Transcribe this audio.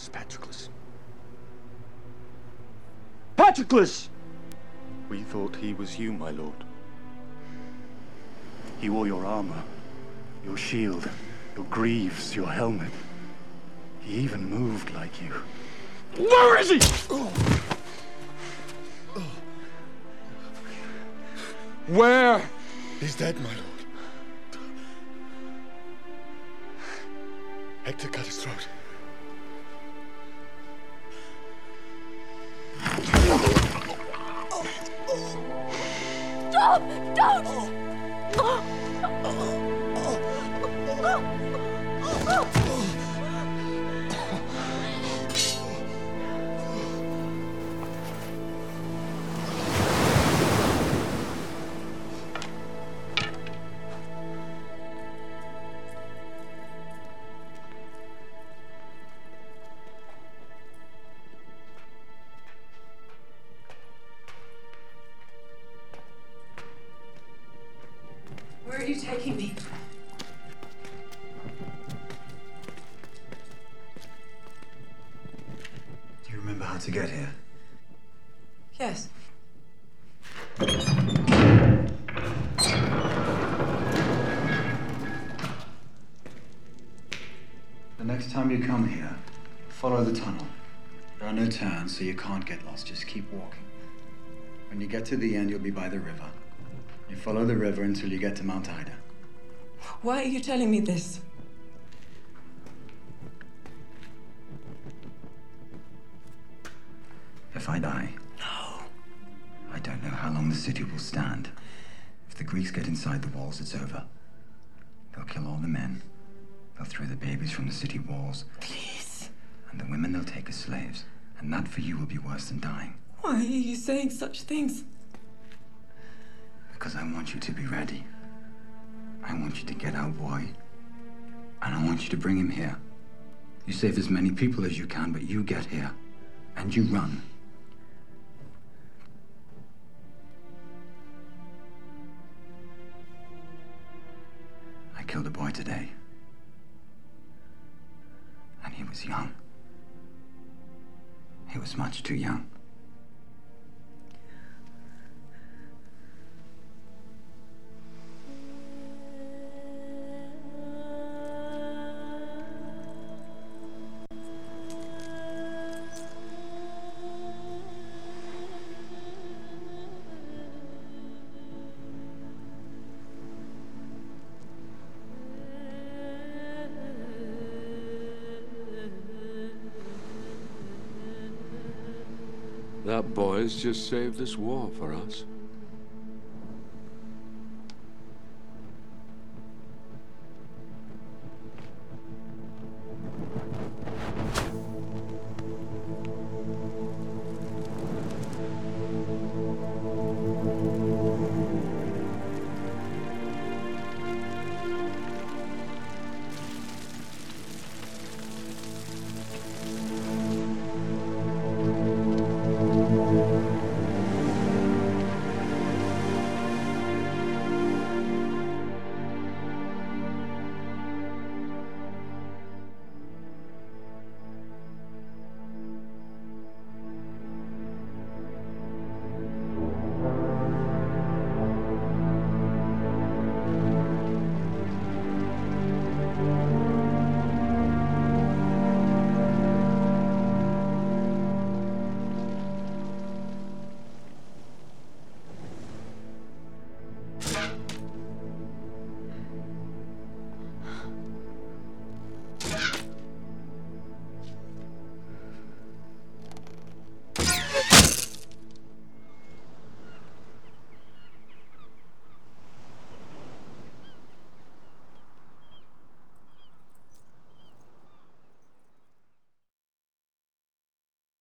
It's Patroclus. Patroclus! We thought he was you, my lord. He wore your armor, your shield, your greaves, your helmet. He even moved like you. Where is he? Where? He's dead, my lord. Hector cut his throat. Stop! Don't! Where are you taking me? Do you remember how to get here? Yes. The next time you come here, follow the tunnel. There are no turns, so you can't get lost. Just keep walking. When you get to the end, you'll be by the river. You follow the river until you get to Mount Ida. Why are you telling me this? If I die, No. I don't know how long the city will stand. If the Greeks get inside the walls, it's over. They'll kill all the men. They'll throw the babies from the city walls. Please. And the women they'll take as slaves. And that for you will be worse than dying. Why are you saying such things? Because I want you to be ready. I want you to get our boy. And I want you to bring him here. You save as many people as you can, but you get here. And you run. I killed a boy today. And he was young. He was much too young. That boy's just saved this war for us.